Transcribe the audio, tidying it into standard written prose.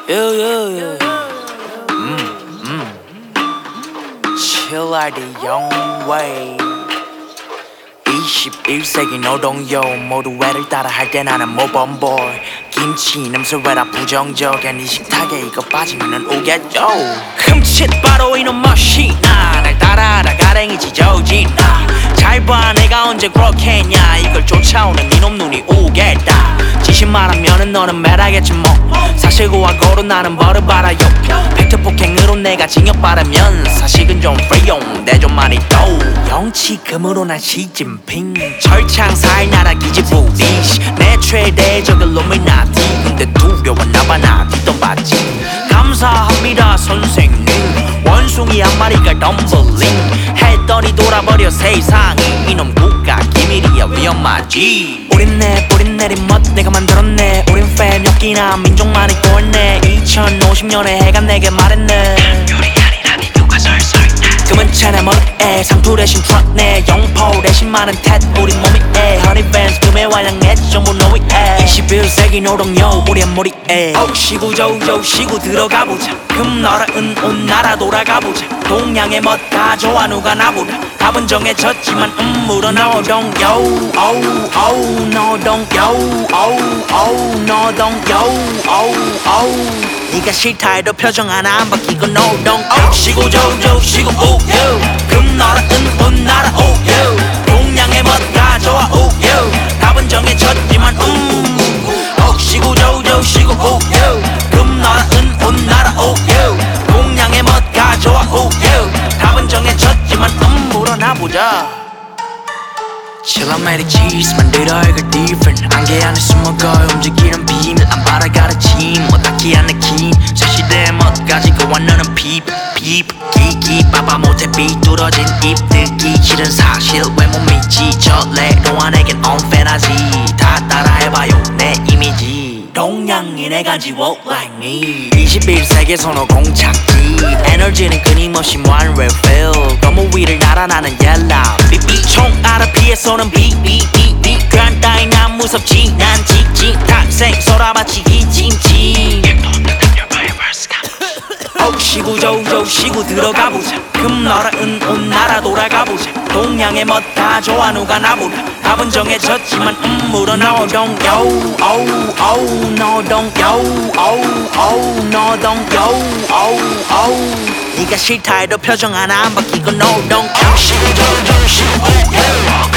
Yeah, yeah, yeah. Chill like the young way. 21세기 노동요 모두 애를 따라 할 때 나는 모범보이 김치 냄새 왜라 부정적인 이 식탁에 이거 빠지면은 오겠죠. 흠칫 바로 이놈 멋이나 날 따라하다 가랭이 찢어지나 잘 봐 내가 언제 그렇게 했냐 이걸 쫓아오는 이놈 눈이 오겠다. 지신 말하면은 너는 매라겠지 뭐 사실 고하고로 나는 벌을 받아요. 팩트 폭행으로 내가 징역받으면 사실은 좀 프리용 내 좀 많이 또 영치금으로 난 시진핑 철창사의 나라 기지부리 내 최대적인 놈이나디 근데 두려웠나봐 나 뒷돈받지 감사합니다 선생님 원숭이 한 마리가 덤블링 했더니 돌아버려 세상이 이놈 국가 기밀이야 위험하지. 우린 내 뿌린 내린 멋 내가 만들었네. 우린 팬 엮이나 민족만이 꼴네. 2050년에 해가 내게 말했네. 금은 차내 머리에 상투 대신 트럭 내 영포 대신 많은 탓 우리 몸이 애 허니밴스 금에 완량해 전부 노이에 21세기 노동요 우리 한 머리에 시구 저우 시구 들어가보자 금나라 은온 나라 돌아가보자 동양의 멋 가져와 누가 나보다 답은 정해졌지만 물어 노동요 노동요 노동요 네가 싫다 해도 표정 하나 안 바뀌고 노동 시고 저우 시고 오요 금나라 은온 나라 오요 동양의 멋 가져와 오요 답은 정해졌지만 시고 저우 시고 오요 금나라 은온 나라 오요 동양의 멋 가져와 오요 답은 정해졌지만 물어나보자. Chill I'm at a cheese 만들어 이걸 different 안개 안에 숨어거여 움직이는 비밀 안 바라가르침 뭐 딱히 안 느낌 사실의 멋 가지고 왔는 핍 기기 빠빠 못해 삐뚤어진 입 듣기 싫은 사실 왜 못 믿지 전래로와 내겐 unfantasy 다 따라해봐요 내 이미지 동양인의 간지워 like me 21세기 선호 공착기 에너지는 끊임없이 무한 refill 검은 위를 날아 나는 yellow 삐삐 총알을 피해 쏘는 비비비비 그런 따윈 난 무섭지 난 직진 탁생 소라마치 기침지 시구 저우 시구 들어가보자 금나라 은온 나라 돌아가보자 동양의 멋 다 좋아 누가 나보다 답은 정해졌지만 물어 노동요 노동요 네가 싫다 해도 표정 하나 안 바뀌고 노동 시구 저우 시구